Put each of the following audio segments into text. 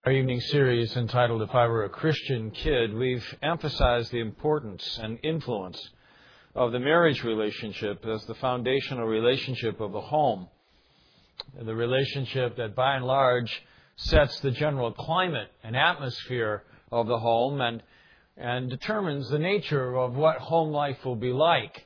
Our evening series entitled If I Were a Christian Kid, we've emphasized the importance and influence of the marriage relationship as the foundational relationship of the home. The relationship that by and large sets the general climate and atmosphere of the home and determines the nature of what home life will be like.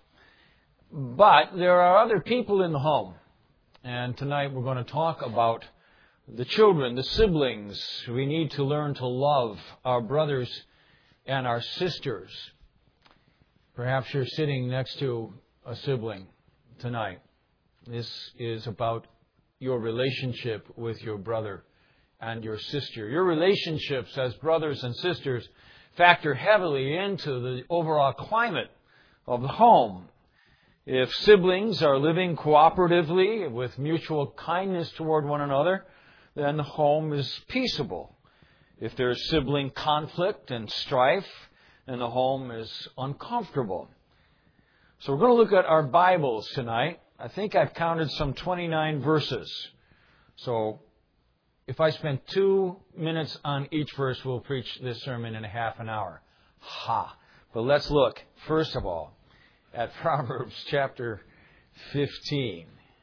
But there are other people in the home. And tonight we're going to talk about the children, the siblings. We need to learn to love our brothers and our sisters. Perhaps you're sitting next to a sibling tonight. This is about your relationship with your brother and your sister. Your relationships as brothers and sisters factor heavily into the overall climate of the home. If siblings are living cooperatively with mutual kindness toward one another, then the home is peaceable. If there's sibling conflict and strife, then the home is uncomfortable. So we're going to look at our Bibles tonight. I think I've counted some 29 verses. So if I spend 2 minutes on each verse, we'll preach this sermon in a half an hour. But let's look, first of all, at Proverbs chapter 15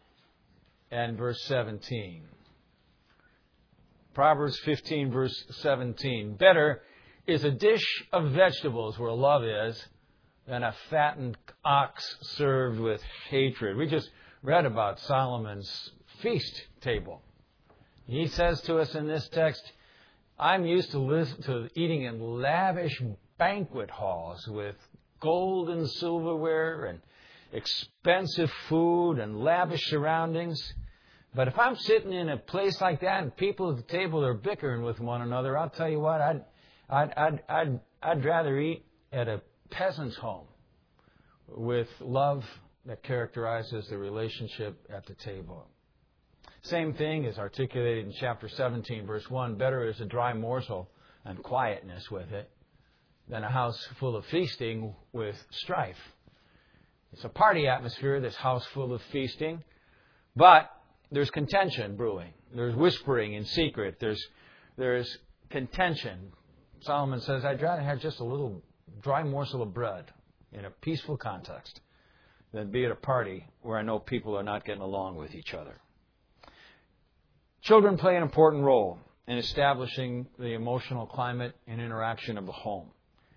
and verse 17. Proverbs 15, verse 17. Better is a dish of vegetables where love is than a fattened ox served with hatred. We just read about Solomon's feast table. He says to us in this text, I'm used to eating in lavish banquet halls with gold and silverware and expensive food and lavish surroundings. But if I'm sitting in a place like that and people at the table are bickering with one another, I'll tell you what, I'd rather eat at a peasant's home with love that characterizes the relationship at the table. Same thing is articulated in chapter 17, verse 1. Better is a dry morsel and quietness with it than a house full of feasting with strife. It's a party atmosphere, this house full of feasting, but there's contention brewing. There's whispering in secret. There's contention. Solomon says, I'd rather have just a little dry morsel of bread in a peaceful context than be at a party where I know people are not getting along with each other. Children play an important role in establishing the emotional climate and interaction of the home.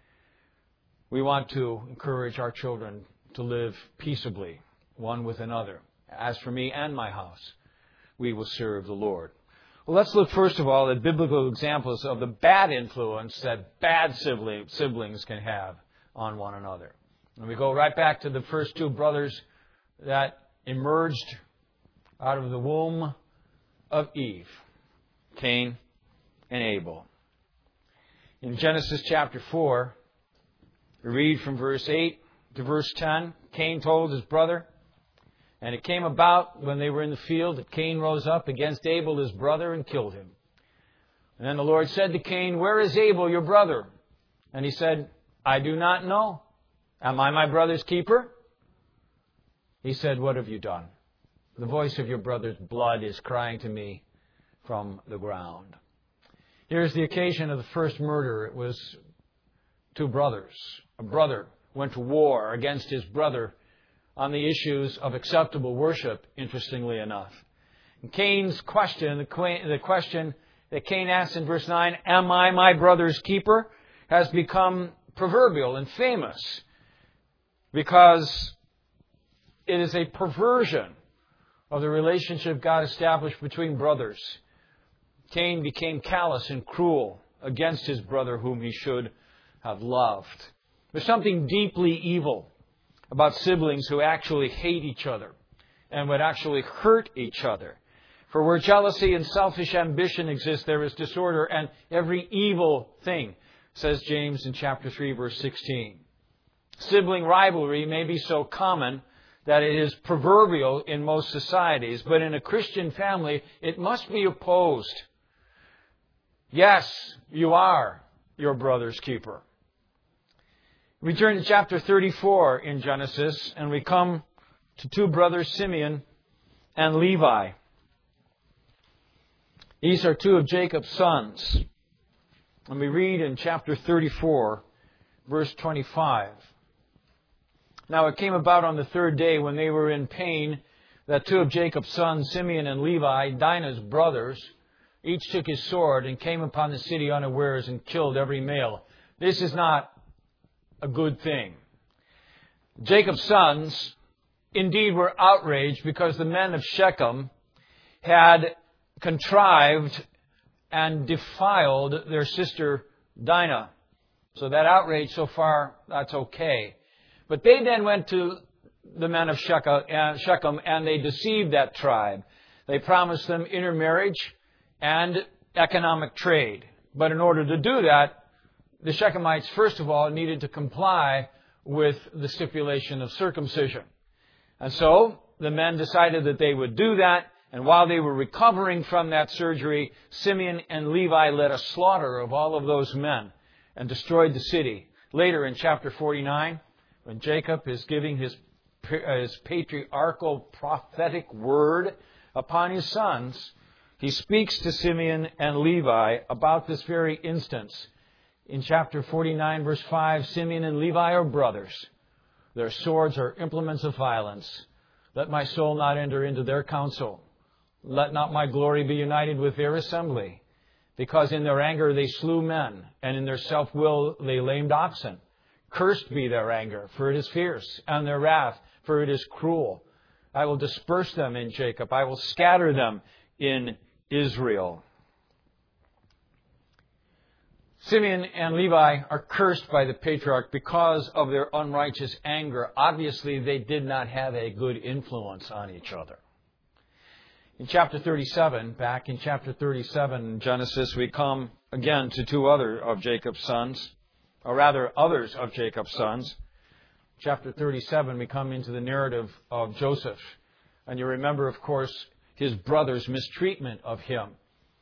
We want to encourage our children to live peaceably, one with another. As for me and my house, we will serve the Lord. Well, let's look first of all at biblical examples of the bad influence that bad siblings can have on one another. And we go right back to the first two brothers that emerged out of the womb of Eve, Cain and Abel. In Genesis chapter 4, we read from verse 8 to verse 10, Cain told his brother, and it came about when they were in the field that Cain rose up against Abel his brother and killed him. And then the Lord said to Cain, where is Abel your brother? And he said, I do not know. Am I my brother's keeper? He said, what have you done? The voice of your brother's blood is crying to me from the ground. Here's the occasion of the first murder. It was two brothers. A brother went to war against his brother on the issues of acceptable worship, interestingly enough. And Cain's question, the question that Cain asks in verse 9, am I my brother's keeper, has become proverbial and famous because it is a perversion of the relationship God established between brothers. Cain became callous and cruel against his brother whom he should have loved. There's something deeply evil about siblings who actually hate each other and would actually hurt each other. For where jealousy and selfish ambition exist, there is disorder and every evil thing, says James in chapter 3, verse 16. Sibling rivalry may be so common that it is proverbial in most societies, but in a Christian family, it must be opposed. Yes, you are your brother's keeper. We turn to chapter 34 in Genesis, and we come to two brothers, Simeon and Levi. These are two of Jacob's sons. And we read in chapter 34, verse 25. Now it came about on the third day when they were in pain that two of Jacob's sons, Simeon and Levi, Dinah's brothers, each took his sword and came upon the city unawares and killed every male. This is not a good thing. Jacob's sons indeed were outraged because the men of Shechem had contrived and defiled their sister Dinah. So that outrage so far, that's okay. But they then went to the men of Shechem and they deceived that tribe. They promised them intermarriage and economic trade. But in order to do that, the Shechemites, first of all, needed to comply with the stipulation of circumcision. And so the men decided that they would do that. And while they were recovering from that surgery, Simeon and Levi led a slaughter of all of those men and destroyed the city. Later in chapter 49, when Jacob is giving his patriarchal prophetic word upon his sons, he speaks to Simeon and Levi about this very instance. In chapter 49, verse 5, Simeon and Levi are brothers. Their swords are implements of violence. Let my soul not enter into their counsel. Let not my glory be united with their assembly. Because in their anger they slew men, and in their self-will they lamed oxen. Cursed be their anger, for it is fierce, and their wrath, for it is cruel. I will disperse them in Jacob. I will scatter them in Israel. Simeon and Levi are cursed by the patriarch because of their unrighteous anger. Obviously, they did not have a good influence on each other. In chapter 37, back in chapter 37 in Genesis, we come again to two other of Jacob's sons, or rather others of Jacob's sons. Chapter 37, we come into the narrative of Joseph. And you remember, of course, his brother's mistreatment of him.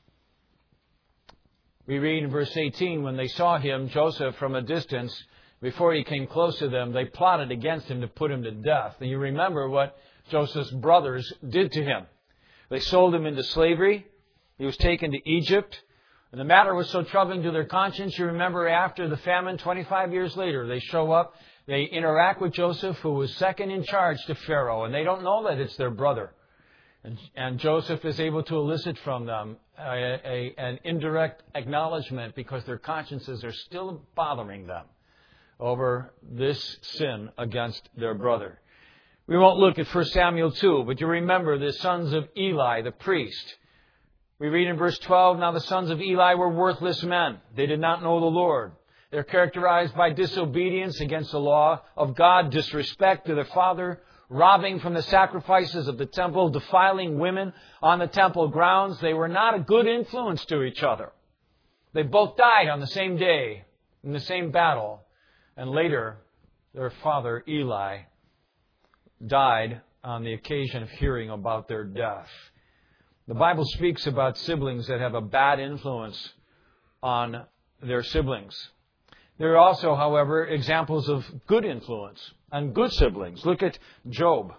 We read in verse 18, when they saw him, Joseph, from a distance, before he came close to them, they plotted against him to put him to death. And you remember what Joseph's brothers did to him. They sold him into slavery. He was taken to Egypt. And the matter was so troubling to their conscience, you remember after the famine, 25 years later, they show up, they interact with Joseph, who was second in charge to Pharaoh, and they don't know that it's their brother. And Joseph is able to elicit from them an indirect acknowledgement because their consciences are still bothering them over this sin against their brother. We won't look at 1 Samuel 2, but you remember the sons of Eli, the priest. We read in verse 12, now the sons of Eli were worthless men. They did not know the Lord. They're characterized by disobedience against the law of God, disrespect to their father, robbing from the sacrifices of the temple, defiling women on the temple grounds. They were not a good influence to each other. They both died on the same day in the same battle. And later, their father, Eli, died on the occasion of hearing about their death. The Bible speaks about siblings that have a bad influence on their siblings. There are also, however, examples of good influence and good siblings. Look at Job.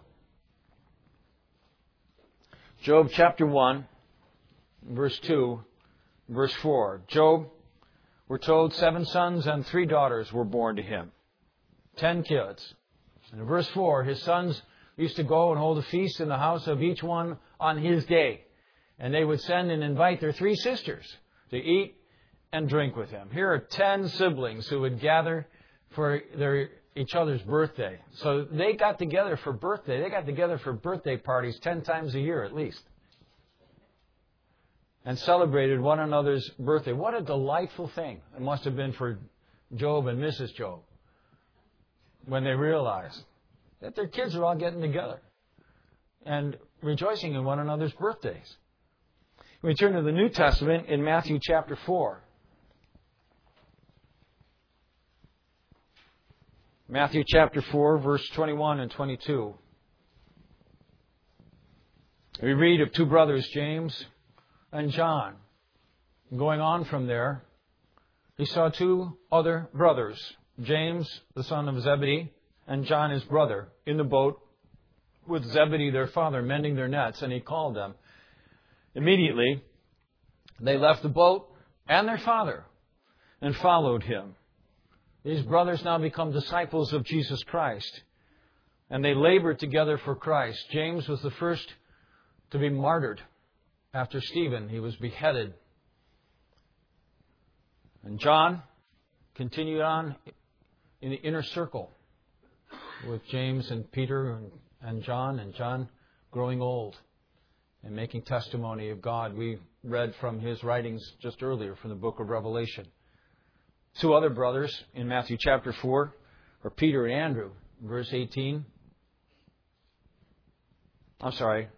Job chapter 1, verse 2, verse 4. Job, we're told 7 sons and 3 daughters were born to him. 10 kids. And in verse 4, his sons used to go and hold a feast in the house of each one on his day. And they would send and invite their 3 sisters to eat and drink with him. Here are 10 siblings who would gather for each other's birthday. So they got together for birthday. They got together for birthday parties 10 times a year at least. And celebrated one another's birthday. What a delightful thing it must have been for Job and Mrs. Job when they realized that their kids are all getting together and rejoicing in one another's birthdays. We turn to the New Testament in Matthew chapter 4. Matthew chapter 4, verse 21 and 22. We read of 2 brothers, James and John. Going on from there, he saw 2 other brothers, James, the son of Zebedee, and John, his brother, in the boat with Zebedee, their father, mending their nets, and he called them. Immediately, They left the boat and their father and followed him. These brothers now become disciples of Jesus Christ. And they labored together for Christ. James was the first to be martyred after Stephen. He was beheaded. And John continued on in the inner circle with James and Peter and John growing old and making testimony of God. We read from his writings just earlier from the book of Revelation. Two other brothers in Matthew chapter 4 are Peter and Andrew, verse 18. I'm sorry.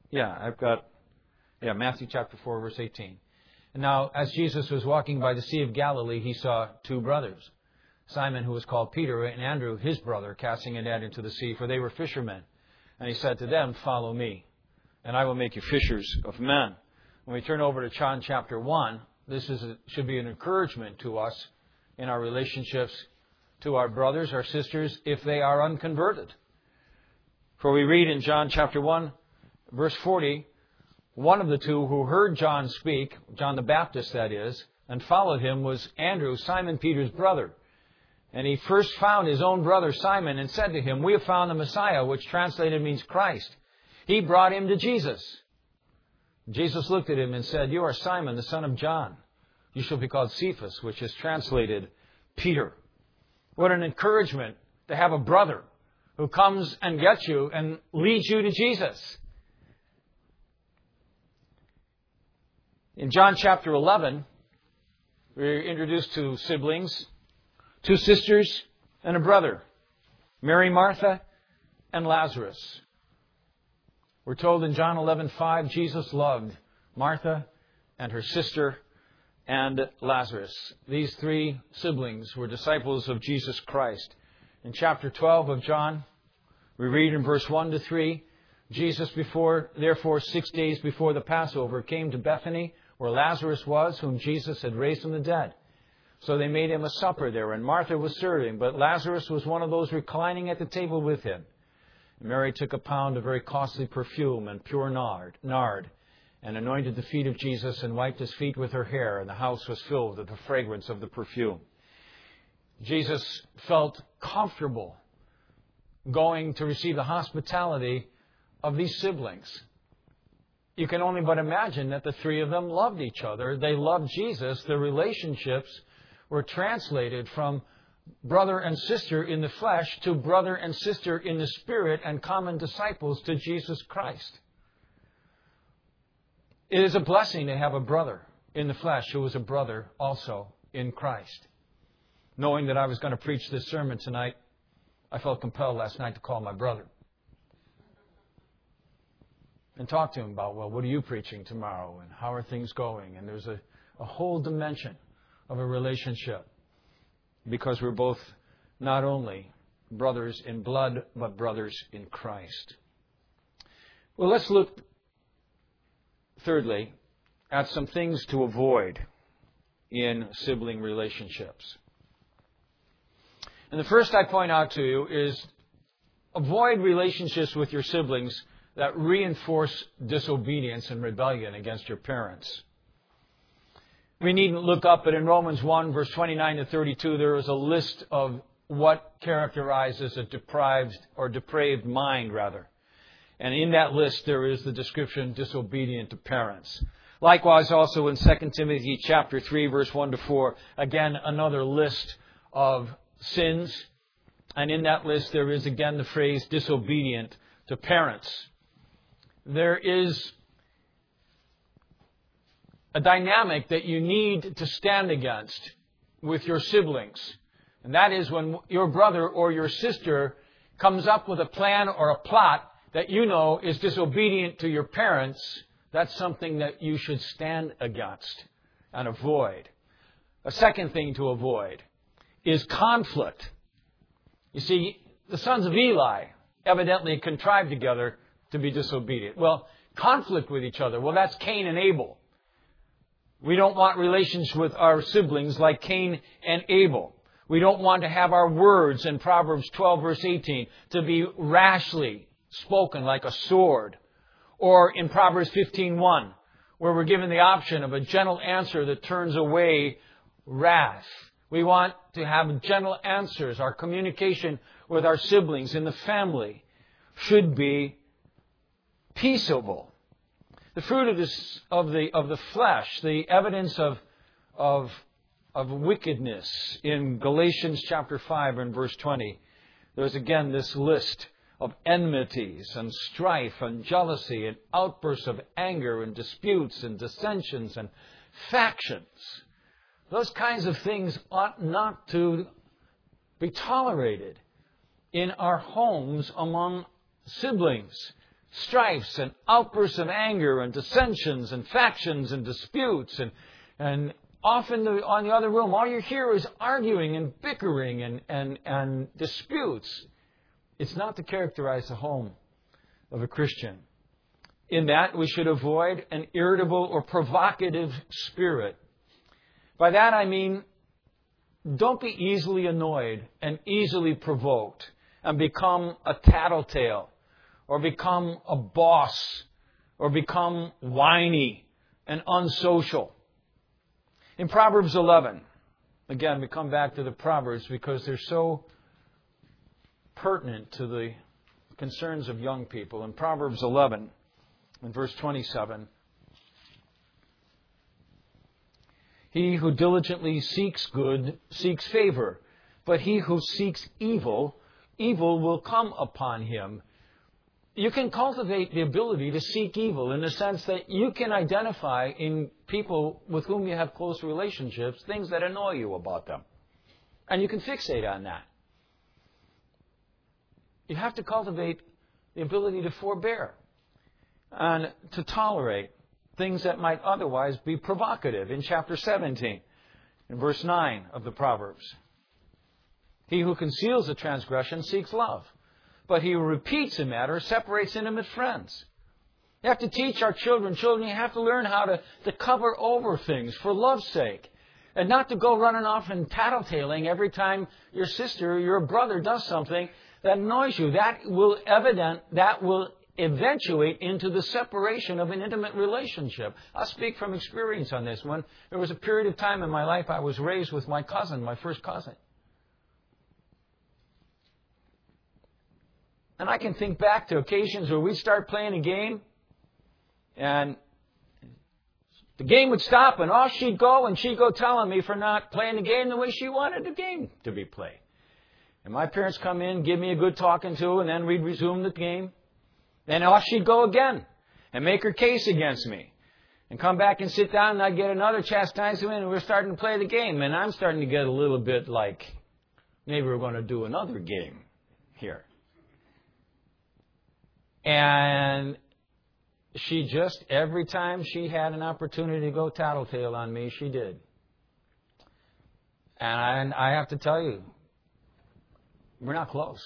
Matthew chapter 4, verse 18. And now, as Jesus was walking by the Sea of Galilee, he saw two brothers, Simon, who was called Peter, and Andrew, his brother, casting a net into the sea, for they were fishermen. And he said to them, "Follow me, and I will make you fishers of men." When we turn over to John chapter 1, this should be an encouragement to us in our relationships to our brothers, our sisters, if they are unconverted. For we read in John chapter 1, verse 40, one of the two who heard John speak, John the Baptist that is, and followed him was Andrew, Simon Peter's brother. And he first found his own brother Simon and said to him, "We have found the Messiah," which translated means Christ. He brought him to Jesus. Jesus looked at him and said, "You are Simon, the son of John. You shall be called Cephas," which is translated Peter. What an encouragement to have a brother who comes and gets you and leads you to Jesus. In John chapter 11, we're introduced to siblings, two sisters and a brother, Mary, Martha, and Lazarus. We're told in John 11:5, Jesus loved Martha and her sister and Lazarus. These three siblings were disciples of Jesus Christ. In chapter 12 of John, we read in verse 1 to 3, Jesus, therefore 6 days before the Passover, came to Bethany, where Lazarus was, whom Jesus had raised from the dead. So they made him a supper there, and Martha was serving, but Lazarus was one of those reclining at the table with him. Mary took a pound of very costly perfume and pure nard, and anointed the feet of Jesus and wiped his feet with her hair, and the house was filled with the fragrance of the perfume. Jesus felt comfortable going to receive the hospitality of these siblings. You can only but imagine that the three of them loved each other. They loved Jesus. Their relationships were translated from brother and sister in the flesh to brother and sister in the spirit and common disciples to Jesus Christ. It is a blessing to have a brother in the flesh who is a brother also in Christ. Knowing that I was going to preach this sermon tonight, I felt compelled last night to call my brother and talk to him about, what are you preaching tomorrow and how are things going? And there's a whole dimension of a relationship because we're both not only brothers in blood, but brothers in Christ. Well, let's look, thirdly, at some things to avoid in sibling relationships. And the first I point out to you is avoid relationships with your siblings that reinforce disobedience and rebellion against your parents. We needn't look up, but in Romans 1, verse 29 to 32, there is a list of what characterizes a depraved mind, rather. And in that list, there is the description, disobedient to parents. Likewise, also in 2 Timothy chapter 3, verse 1 to 4, again, another list of sins. And in that list, there is again the phrase disobedient to parents. There is a dynamic that you need to stand against with your siblings. And that is when your brother or your sister comes up with a plan or a plot that you know is disobedient to your parents. That's something that you should stand against and avoid. A second thing to avoid is conflict. You see, the sons of Eli evidently contrived together to be disobedient. Well, conflict with each other. Well, that's Cain and Abel. We don't want relations with our siblings like Cain and Abel. We don't want to have our words in Proverbs 12, verse 18, to be rashly spoken like a sword. Or in Proverbs 15:1, where we're given the option of a gentle answer that turns away wrath. We want to have gentle answers. Our communication with our siblings in the family should be peaceable. The fruit of the flesh, the evidence of wickedness in Galatians chapter 5 and verse 20. There's again this list of enmities and strife and jealousy and outbursts of anger and disputes and dissensions and factions. Those kinds of things ought not to be tolerated in our homes among siblings. Strifes and outbursts of anger and dissensions and factions and disputes and often on the other room, all you hear is arguing and bickering and disputes. It's not to characterize the home of a Christian. In that, we should avoid an irritable or provocative spirit. By that I mean, don't be easily annoyed and easily provoked and become a tattletale or become a boss or become whiny and unsocial. In Proverbs 11, again, we come back to the Proverbs because they're so pertinent to the concerns of young people. In Proverbs 11, in verse 27, he who diligently seeks good seeks favor, but he who seeks evil, evil will come upon him. You can cultivate the ability to seek evil in the sense that you can identify in people with whom you have close relationships things that annoy you about them. And you can fixate on that. You have to cultivate the ability to forbear and to tolerate things that might otherwise be provocative. In chapter 17, in verse 9 of the Proverbs, he who conceals a transgression seeks love, but he who repeats a matter separates intimate friends. You have to teach our children, you have to learn how to cover over things for love's sake. And not to go running off and tattletaling every time your sister or your brother does something that annoys you. That will eventuate into the separation of an intimate relationship. I'll speak from experience on this. When there was a period of time in my life I was raised with my cousin, my first cousin. And I can think back to occasions where we'd start playing a game and the game would stop and off she'd go and she'd go telling me for not playing the game the way she wanted the game to be played. And my parents come in, give me a good talking to, and then we'd resume the game. Then off she'd go again and make her case against me. And come back and sit down and I'd get another chastisement and we're starting to play the game. And I'm starting to get a little bit like, maybe we're going to do another game here. And she just, every time she had an opportunity to go tattletale on me, she did. And I have to tell you, we're not close.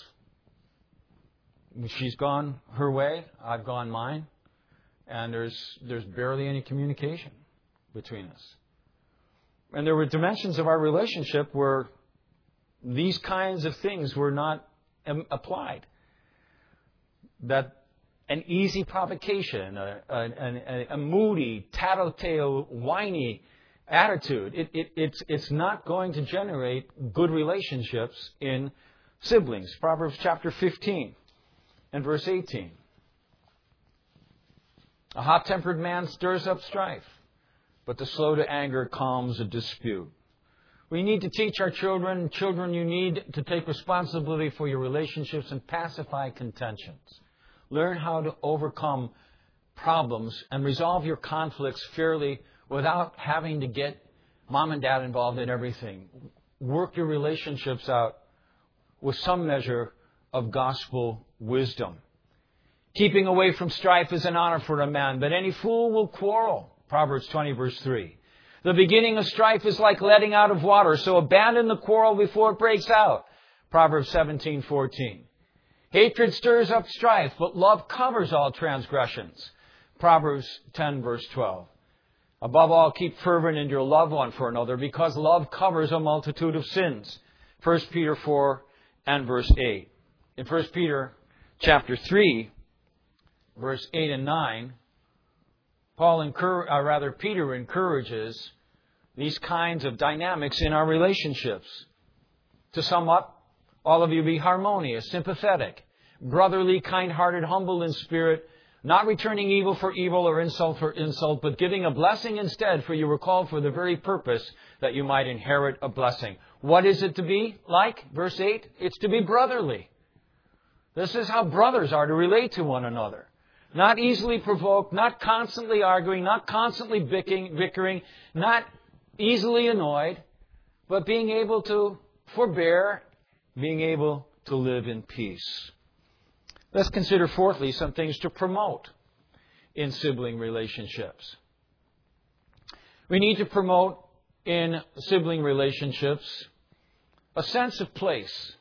She's gone her way, I've gone mine, and there's barely any communication between us. And there were dimensions of our relationship where these kinds of things were not applied. That an easy provocation, a moody, tattletale, whiny attitude, it's not going to generate good relationships in siblings. Proverbs chapter 15 and verse 18. A hot-tempered man stirs up strife, but the slow to anger calms a dispute. We need to teach our children, you need to take responsibility for your relationships and pacify contentions. Learn how to overcome problems and resolve your conflicts fairly without having to get mom and dad involved in everything. Work your relationships out with some measure of gospel wisdom. Keeping away from strife is an honor for a man, but any fool will quarrel. Proverbs 20, verse 3. The beginning of strife is like letting out of water, so abandon the quarrel before it breaks out. Proverbs 17:14. Hatred stirs up strife, but love covers all transgressions. Proverbs 10, verse 12. Above all, keep fervent in your love one for another, because love covers a multitude of sins. 1 Peter 4 and verse 8. In 1 Peter chapter 3, verse 8 and 9, Peter encourages these kinds of dynamics in our relationships. To sum up, all of you be harmonious, sympathetic, brotherly, kind-hearted, humble in spirit, not returning evil for evil or insult for insult, but giving a blessing instead, for you were called for the very purpose that you might inherit a blessing. What is it to be like? Verse 8, it's to be brotherly. This is how brothers are to relate to one another. Not easily provoked, not constantly arguing, not constantly bickering, not easily annoyed, but being able to forbear, being able to live in peace. Let's consider, fourthly, some things to promote in sibling relationships. We need to promote in sibling relationships a sense of place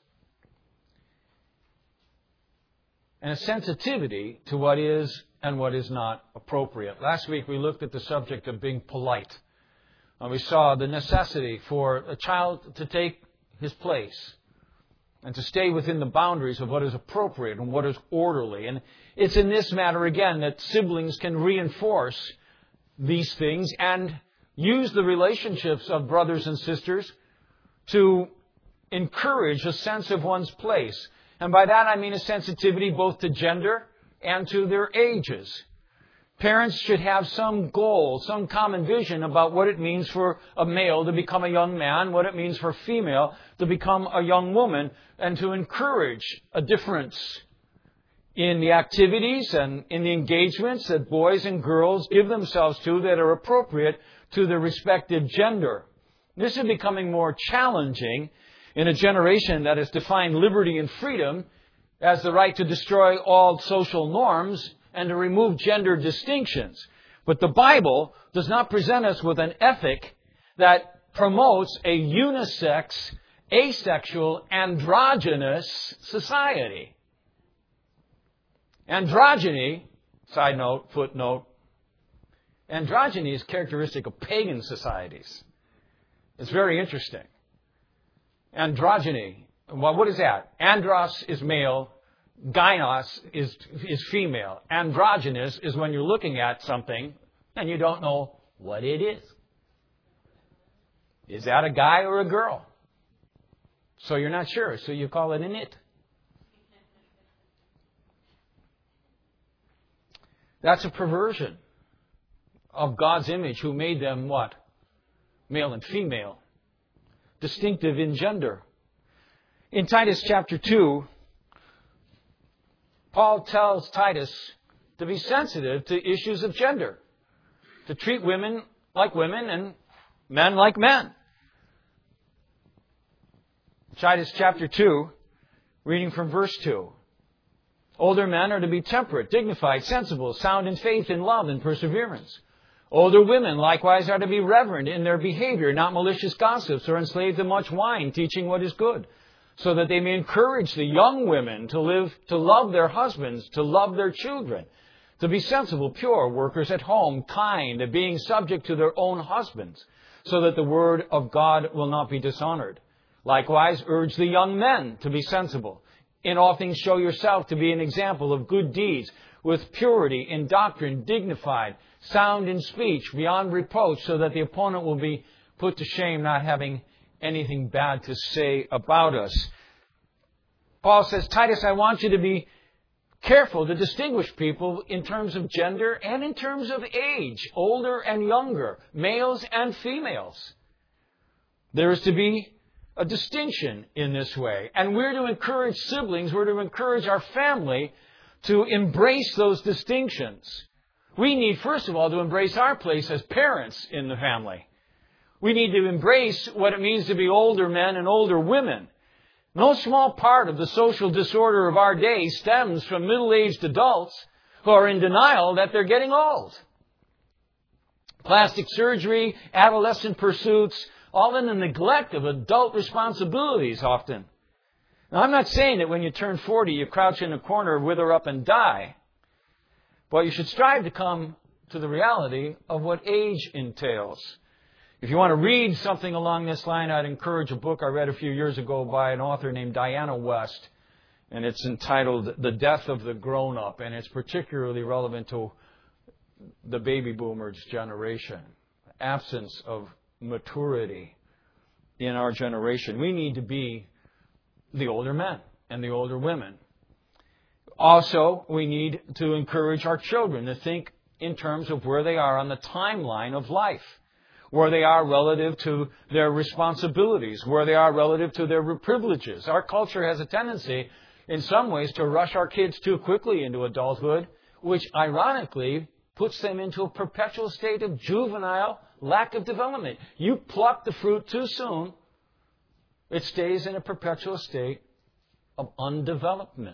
and a sensitivity to what is and what is not appropriate. Last week we looked at the subject of being polite. And we saw the necessity for a child to take his place and to stay within the boundaries of what is appropriate and what is orderly. And it's in this matter, again, that siblings can reinforce these things and use the relationships of brothers and sisters to encourage a sense of one's place. And by that I mean a sensitivity both to gender and to their ages. Parents should have some goal, some common vision about what it means for a male to become a young man, what it means for a female to become a young woman, and to encourage a difference in the activities and in the engagements that boys and girls give themselves to that are appropriate to their respective gender. This is becoming more challenging in a generation that has defined liberty and freedom as the right to destroy all social norms and to remove gender distinctions. But the Bible does not present us with an ethic that promotes a unisex, asexual, androgynous society. Androgyny, side note, footnote, androgyny is characteristic of pagan societies. It's very interesting. Androgyny, well, what is that? Andros is male. Gynos is female. Androgynous is when you're looking at something and you don't know what it is. Is that a guy or a girl? So you're not sure, so you call it an it. That's a perversion of God's image, who made them what? Male and female. Distinctive in gender. In Titus chapter 2, Paul tells Titus to be sensitive to issues of gender, to treat women like women and men like men. Titus chapter 2, reading from verse 2. Older men are to be temperate, dignified, sensible, sound in faith, in love, and perseverance. Older women likewise are to be reverent in their behavior, not malicious gossips or enslaved to much wine, teaching what is good, so that they may encourage the young women to love their husbands, to love their children, to be sensible, pure, workers at home, kind, being subject to their own husbands, so that the word of God will not be dishonored. Likewise, urge the young men to be sensible. In all things show yourself to be an example of good deeds, with purity in doctrine, dignified, sound in speech, beyond reproach, so that the opponent will be put to shame, not having anything bad to say about us. Paul says, Titus, I want you to be careful to distinguish people in terms of gender and in terms of age, older and younger, males and females. There is to be a distinction in this way. And we're to encourage siblings, we're to encourage our family to embrace those distinctions. We need, first of all, to embrace our place as parents in the family. We need to embrace what it means to be older men and older women. No small part of the social disorder of our day stems from middle-aged adults who are in denial that they're getting old. Plastic surgery, adolescent pursuits, all in the neglect of adult responsibilities often. Now, I'm not saying that when you turn 40, you crouch in a corner, wither up and die. But you should strive to come to the reality of what age entails. If you want to read something along this line, I'd encourage a book I read a few years ago by an author named Diana West. And it's entitled The Death of the Grown-Up. And it's particularly relevant to the baby boomers generation, absence of maturity in our generation. We need to be the older men and the older women. Also, we need to encourage our children to think in terms of where they are on the timeline of life, where they are relative to their responsibilities, where they are relative to their privileges. Our culture has a tendency, in some ways, to rush our kids too quickly into adulthood, which ironically puts them into a perpetual state of juvenile lack of development. You pluck the fruit too soon, it stays in a perpetual state of undevelopment.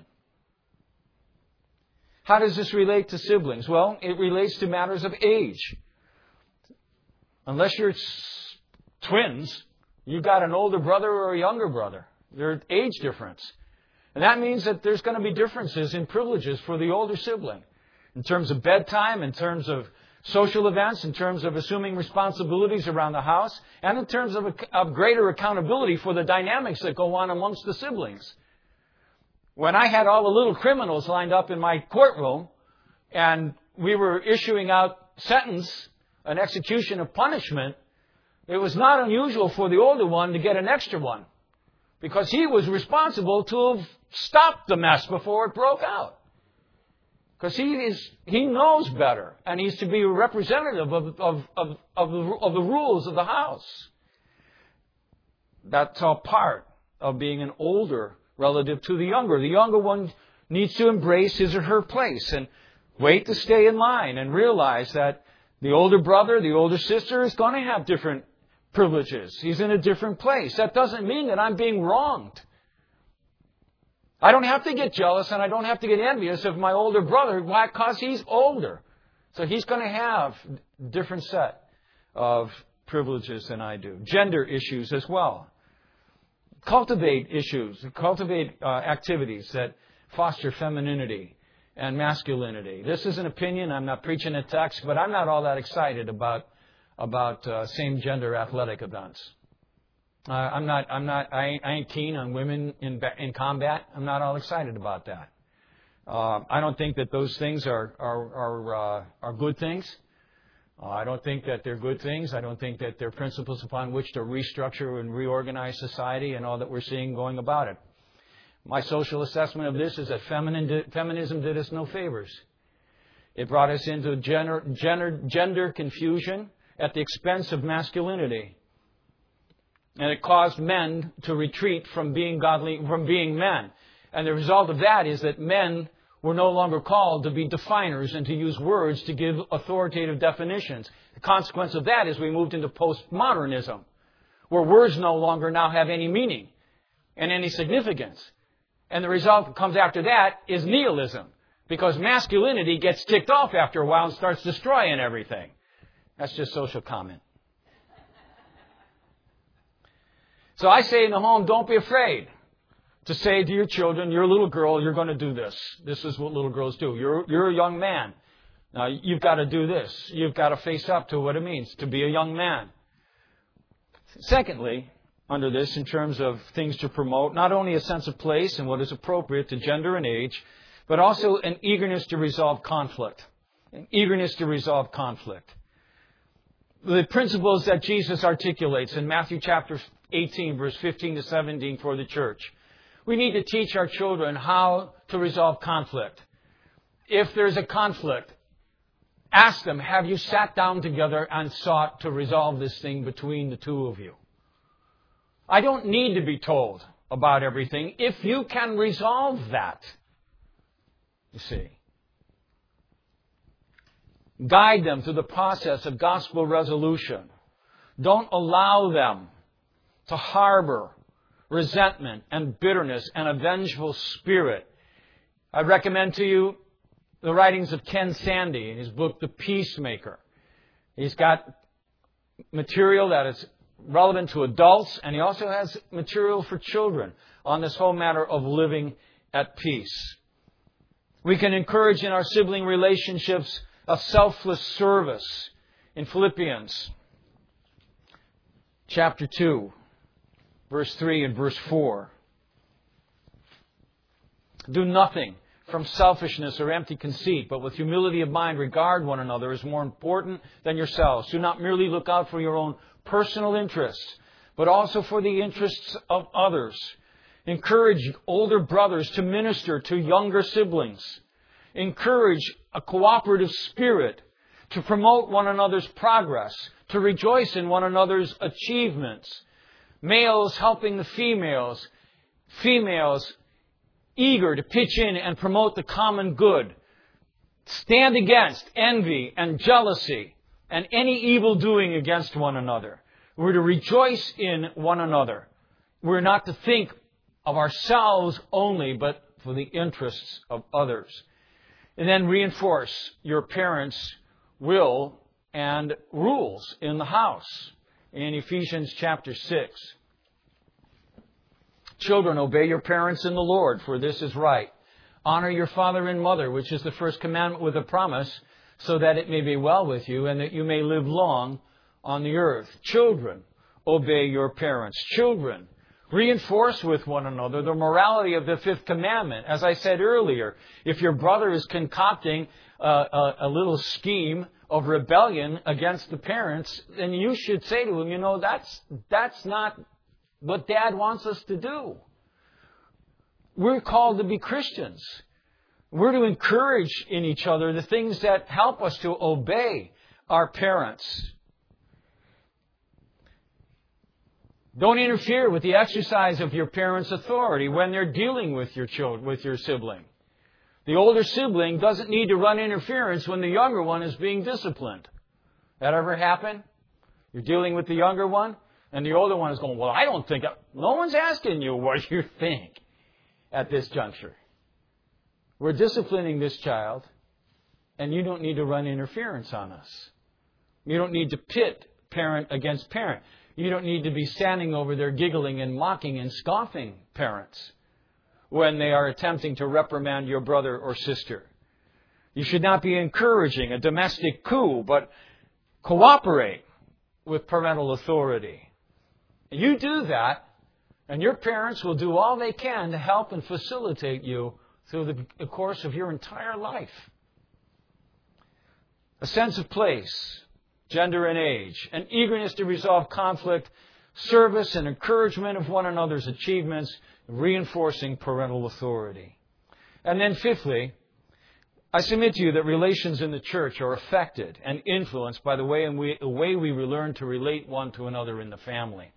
How does this relate to siblings? Well, it relates to matters of age. Unless you're twins, you've got an older brother or a younger brother. There's age difference. And that means that there's going to be differences in privileges for the older sibling. In terms of bedtime, in terms of social events, in terms of assuming responsibilities around the house, and in terms of greater accountability for the dynamics that go on amongst the siblings. When I had all the little criminals lined up in my courtroom, and we were issuing out an execution of punishment, it was not unusual for the older one to get an extra one, because he was responsible to have stopped the mess before it broke out. Because he knows better, and he's to be a representative of the rules of the house. That's all part of being an older relative to the younger. The younger one needs to embrace his or her place and wait to stay in line and realize that the older brother, the older sister is going to have different privileges. He's in a different place. That doesn't mean that I'm being wronged. I don't have to get jealous and I don't have to get envious of my older brother. Why? Because he's older. So he's going to have a different set of privileges than I do. Gender issues as well. Cultivate activities that foster femininity and masculinity. This is an opinion. I'm not preaching a text, but I'm not all that excited about same-gender athletic events. I ain't keen on women in combat. I'm not all excited about that. I don't think that those things are good things. I don't think that they're good things. I don't think that they're principles upon which to restructure and reorganize society and all that we're seeing going about it. My social assessment of this is that feminism did us no favors. It brought us into gender confusion at the expense of masculinity. And it caused men to retreat from being men. And the result of that is that men were no longer called to be definers and to use words to give authoritative definitions. The consequence of that is we moved into postmodernism, where words no longer now have any meaning and any significance. And the result that comes after that is nihilism, because masculinity gets ticked off after a while and starts destroying everything. That's just social comment. So I say in the home, don't be afraid to say to your children, you're a little girl, you're going to do this. This is what little girls do. You're a young man. Now, you've got to do this. You've got to face up to what it means to be a young man. Secondly, under this, in terms of things to promote, not only a sense of place and what is appropriate to gender and age, but also an eagerness to resolve conflict. An eagerness to resolve conflict. The principles that Jesus articulates in Matthew chapter 18, verse 15 to 17 for the church. We need to teach our children how to resolve conflict. If there's a conflict, ask them, have you sat down together and sought to resolve this thing between the two of you? I don't need to be told about everything if you can resolve that. You see. Guide them through the process of gospel resolution. Don't allow them to harbor resentment and bitterness and a vengeful spirit. I recommend to you the writings of Ken Sande in his book, The Peacemaker. He's got material that is relevant to adults, and he also has material for children on this whole matter of living at peace. We can encourage in our sibling relationships a selfless service in Philippians chapter 2. Verse 3 and verse 4. Do nothing from selfishness or empty conceit, but with humility of mind regard one another as more important than yourselves. Do not merely look out for your own personal interests, but also for the interests of others. Encourage older brothers to minister to younger siblings. Encourage a cooperative spirit to promote one another's progress, to rejoice in one another's achievements. Males helping the females. Females eager to pitch in and promote the common good. Stand against envy and jealousy and any evil doing against one another. We're to rejoice in one another. We're not to think of ourselves only, but for the interests of others. And then reinforce your parents' will and rules in the house. In Ephesians chapter 6. Children, obey your parents in the Lord, for this is right. Honor your father and mother, which is the first commandment with a promise, so that it may be well with you and that you may live long on the earth. Children, obey your parents. Children, reinforce with one another the morality of the fifth commandment. As I said earlier, if your brother is concocting a little scheme of rebellion against the parents, then you should say to him, that's not what Dad wants us to do. We're called to be Christians. We're to encourage in each other the things that help us to obey our parents. Don't interfere with the exercise of your parents' authority when they're dealing with your children, with your sibling. The older sibling doesn't need to run interference when the younger one is being disciplined. That ever happen? You're dealing with the younger one, and the older one is going, well, I don't think... No one's asking you what you think at this juncture. We're disciplining this child, and you don't need to run interference on us. You don't need to pit parent against parent. You don't need to be standing over there giggling and mocking and scoffing parents when they are attempting to reprimand your brother or sister. You should not be encouraging a domestic coup, but cooperate with parental authority. You do that, and your parents will do all they can to help and facilitate you through the course of your entire life. A sense of place, gender and age, an eagerness to resolve conflict, service and encouragement of one another's achievements, reinforcing parental authority. And then fifthly, I submit to you that relations in the church are affected and influenced by the way we learn to relate one to another in the family.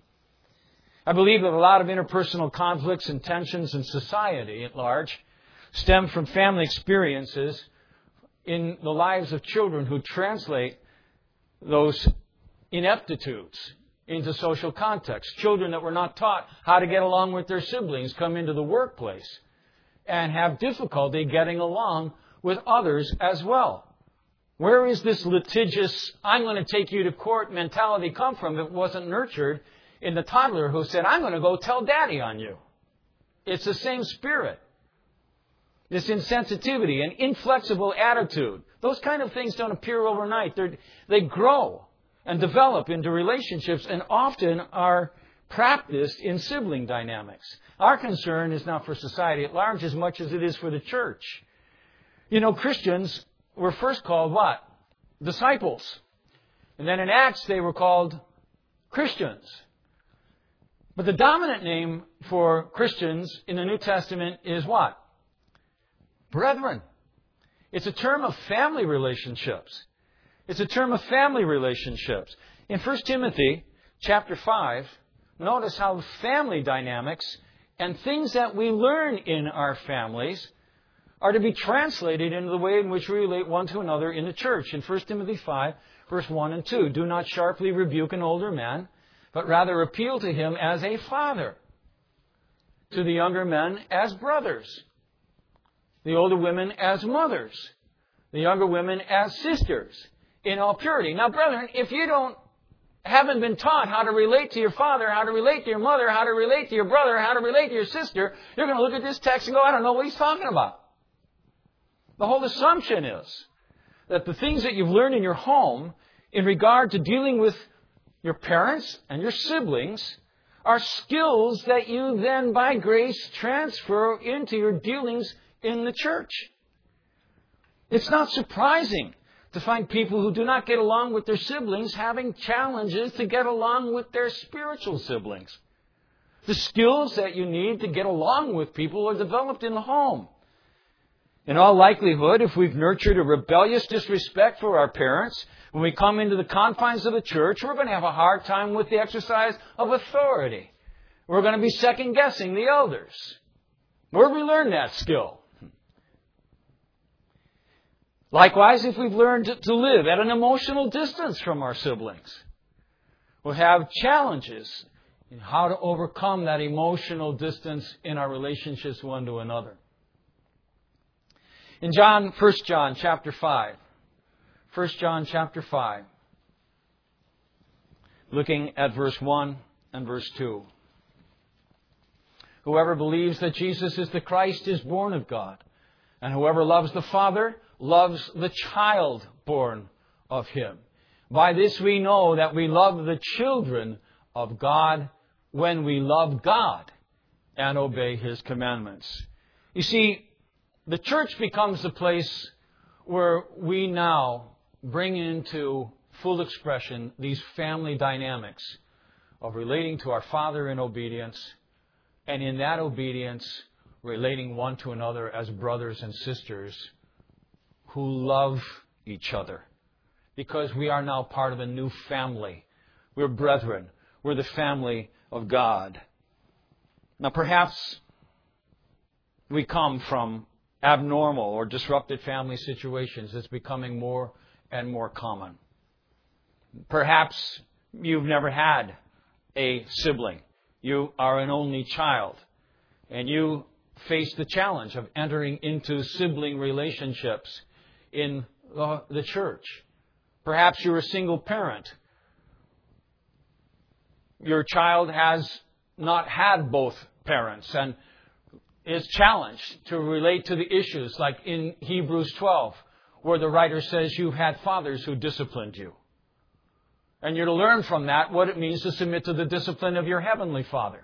I believe that a lot of interpersonal conflicts and tensions in society at large stem from family experiences in the lives of children who translate those ineptitudes into social context. Children that were not taught how to get along with their siblings come into the workplace and have difficulty getting along with others as well. Where is this litigious, I'm going to take you to court mentality come from that wasn't nurtured in the toddler who said, I'm going to go tell Daddy on you? It's the same spirit. This insensitivity and inflexible attitude. Those kind of things don't appear overnight. They grow and develop into relationships and often are practiced in sibling dynamics. Our concern is not for society at large as much as it is for the church. You know, Christians were first called what? Disciples. And then in Acts they were called Christians. But the dominant name for Christians in the New Testament is what? Brethren. It's a term of family relationships. It's a term of family relationships. In 1 Timothy chapter 5, notice how family dynamics and things that we learn in our families are to be translated into the way in which we relate one to another in the church. In 1 Timothy 5, verse 1 and 2, do not sharply rebuke an older man, but rather appeal to him as a father, to the younger men as brothers, the older women as mothers, the younger women as sisters, in all purity. Now, brethren, if you haven't been taught how to relate to your father, how to relate to your mother, how to relate to your brother, how to relate to your sister, you're going to look at this text and go, I don't know what he's talking about. The whole assumption is that the things that you've learned in your home in regard to dealing with your parents and your siblings are skills that you then, by grace, transfer into your dealings in the church. It's not surprising to find people who do not get along with their siblings having challenges to get along with their spiritual siblings. The skills that you need to get along with people are developed in the home. In all likelihood, if we've nurtured a rebellious disrespect for our parents, when we come into the confines of the church, we're going to have a hard time with the exercise of authority. We're going to be second-guessing the elders. Where did we learn that skill? Likewise, if we've learned to live at an emotional distance from our siblings, we'll have challenges in how to overcome that emotional distance in our relationships one to another. In 1 John chapter 5, 1 John chapter 5, looking at verse 1 and verse 2. Whoever believes that Jesus is the Christ is born of God, and whoever loves the Father loves the child born of Him. By this we know that we love the children of God when we love God and obey His commandments. You see, the church becomes the place where we now bring into full expression these family dynamics of relating to our Father in obedience, and in that obedience, relating one to another as brothers and sisters who love each other. Because we are now part of a new family. We're brethren. We're the family of God. Now perhaps we come from abnormal or disrupted family situations that's becoming more and more common. Perhaps you've never had a sibling. You are an only child. And you face the challenge of entering into sibling relationships in the church. Perhaps you're a single parent. Your child has not had both parents and is challenged to relate to the issues, like in Hebrews 12, where the writer says you've had fathers who disciplined you. And you're to learn from that what it means to submit to the discipline of your heavenly Father.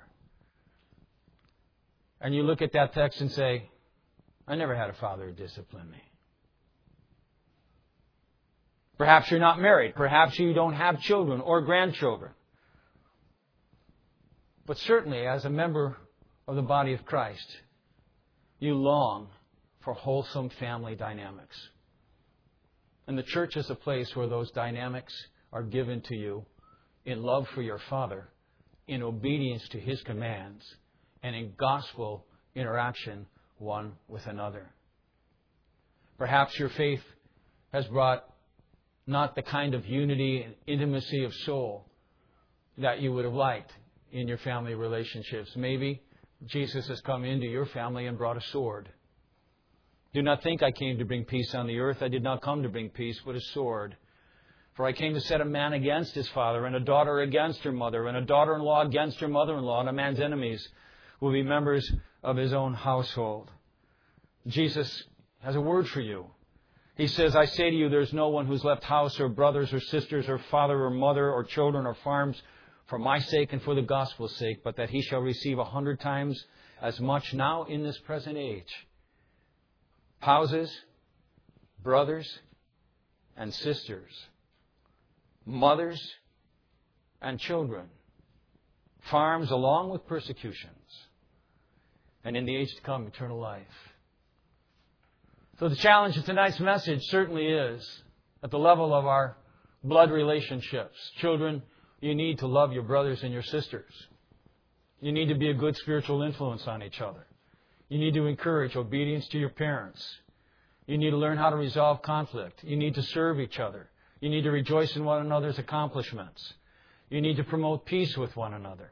And you look at that text and say, I never had a father who disciplined me. Perhaps you're not married. Perhaps you don't have children or grandchildren. But certainly, as a member of the body of Christ, you long for wholesome family dynamics. And the church is a place where those dynamics are given to you in love for your Father, in obedience to His commands, and in gospel interaction one with another. Perhaps your faith has brought not the kind of unity and intimacy of soul that you would have liked in your family relationships. Maybe Jesus has come into your family and brought a sword. Do not think I came to bring peace on the earth. I did not come to bring peace, but a sword. For I came to set a man against his father, and a daughter against her mother, and a daughter-in-law against her mother-in-law, and a man's enemies will be members of his own household. Jesus has a word for you. He says, I say to you, there's no one who's left house or brothers or sisters or father or mother or children or farms for my sake and for the gospel's sake, but that he shall receive 100 times as much now in this present age. Houses, brothers and sisters, mothers and children, farms along with persecutions, and in the age to come, eternal life. So the challenge of tonight's message certainly is at the level of our blood relationships. Children, you need to love your brothers and your sisters. You need to be a good spiritual influence on each other. You need to encourage obedience to your parents. You need to learn how to resolve conflict. You need to serve each other. You need to rejoice in one another's accomplishments. You need to promote peace with one another.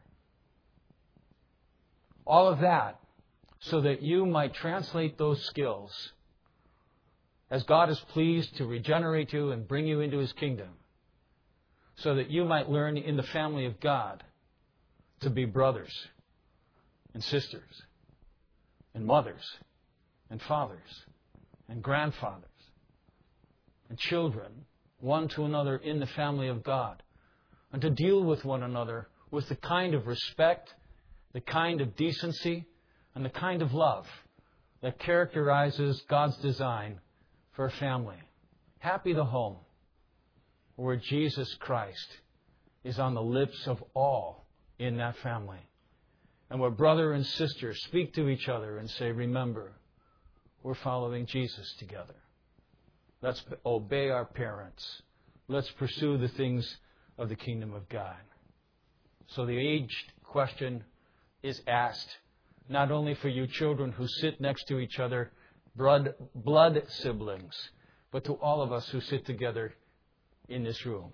All of that so that you might translate those skills as God is pleased to regenerate you and bring you into His kingdom, so that you might learn in the family of God to be brothers and sisters and mothers and fathers and grandfathers and children, one to another in the family of God, and to deal with one another with the kind of respect, the kind of decency, and the kind of love that characterizes God's design for a family. Happy the home where Jesus Christ is on the lips of all in that family. And where brother and sister speak to each other and say, remember, we're following Jesus together. Let's obey our parents. Let's pursue the things of the kingdom of God. So the aged question is asked not only for you children who sit next to each other, blood siblings, but to all of us who sit together in this room.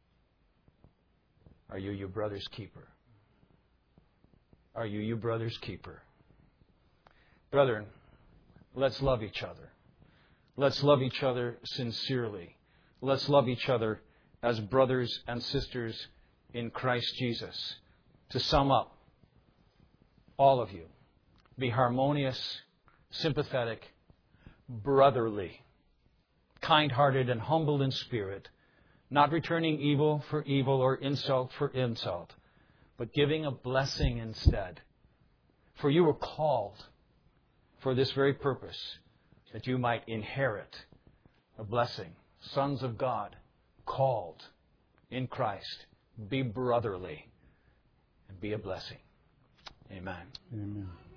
Are you your brother's keeper? Are you your brother's keeper? Brethren, let's love each other. Let's love each other sincerely. Let's love each other as brothers and sisters in Christ Jesus. To sum up, all of you, be harmonious, sympathetic, brotherly, kind-hearted, and humble in spirit, not returning evil for evil or insult for insult, but giving a blessing instead. For you were called for this very purpose, that you might inherit a blessing. Sons of God, called in Christ, be brotherly and be a blessing. Amen. Amen.